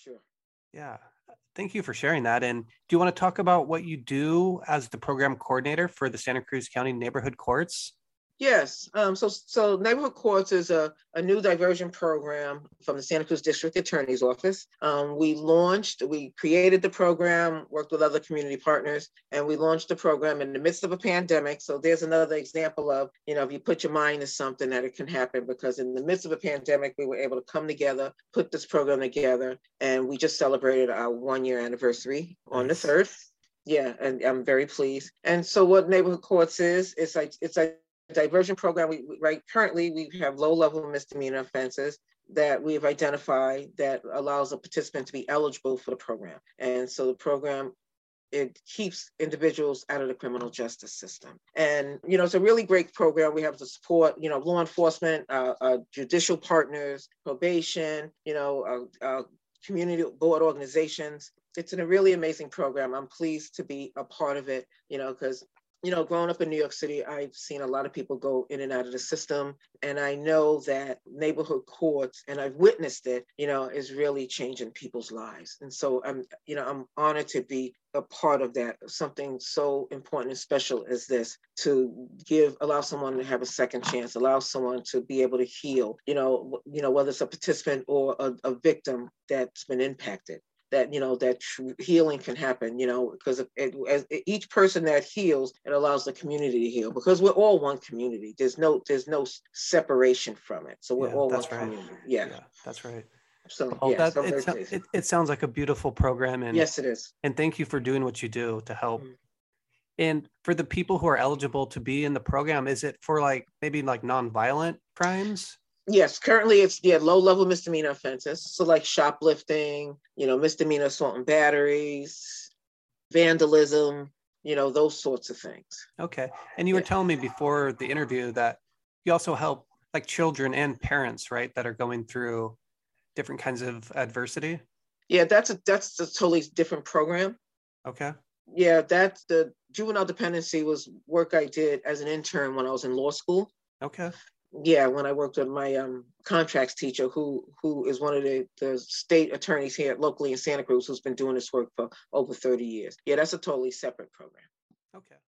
Sure. Yeah. Thank you for sharing that. And do you want to talk about what you do as the program coordinator for the Santa Cruz County Neighborhood Courts? Yes. So Neighborhood Courts is a new diversion program from the Santa Cruz District Attorney's Office. We created the program, worked with other community partners, and we launched the program in the midst of a pandemic. So there's another example of, if you put your mind to something, that it can happen, because in the midst of a pandemic, we were able to come together, put this program together, and we just celebrated our 1 year anniversary on the Nice. 3rd. Yeah, and I'm very pleased. And so what Neighborhood Courts is, it's like diversion program. Currently we have low-level misdemeanor offenses that we've identified that allows a participant to be eligible for the program. And so the program, it keeps individuals out of the criminal justice system. And, it's a really great program. We have the support, law enforcement, judicial partners, probation, community board organizations. It's a really amazing program. I'm pleased to be a part of it, because growing up in New York City, I've seen a lot of people go in and out of the system. And I know that Neighborhood Courts, and I've witnessed it, is really changing people's lives. And so I'm honored to be a part of that, something so important and special as this, to allow someone to have a second chance, allow someone to be able to heal, whether it's a participant or a victim that's been impacted. That healing can happen, because as each person that heals, it allows the community to heal, because we're all one community. There's no separation from it. So we're Yeah, all one that's right. community. Yeah. Yeah, that's right. So Well, yeah, so I'm very pleased. it sounds like a beautiful program, Yes, it is. and thank you for doing what you do to help. Mm. And for the people who are eligible to be in the program, is it for maybe nonviolent crimes? Yes, currently it's low-level misdemeanor offenses. So like shoplifting, misdemeanor assault and batteries, vandalism, those sorts of things. Okay. And you were Yeah. telling me before the interview that you also help children and parents, right, that are going through different kinds of adversity. Yeah, that's a totally different program. Okay. Yeah, that's the juvenile dependency was work I did as an intern when I was in law school. Okay. Yeah, when I worked with my contracts teacher, who is one of the state attorneys here locally in Santa Cruz, who's been doing this work for over 30 years. Yeah, that's a totally separate program. Okay.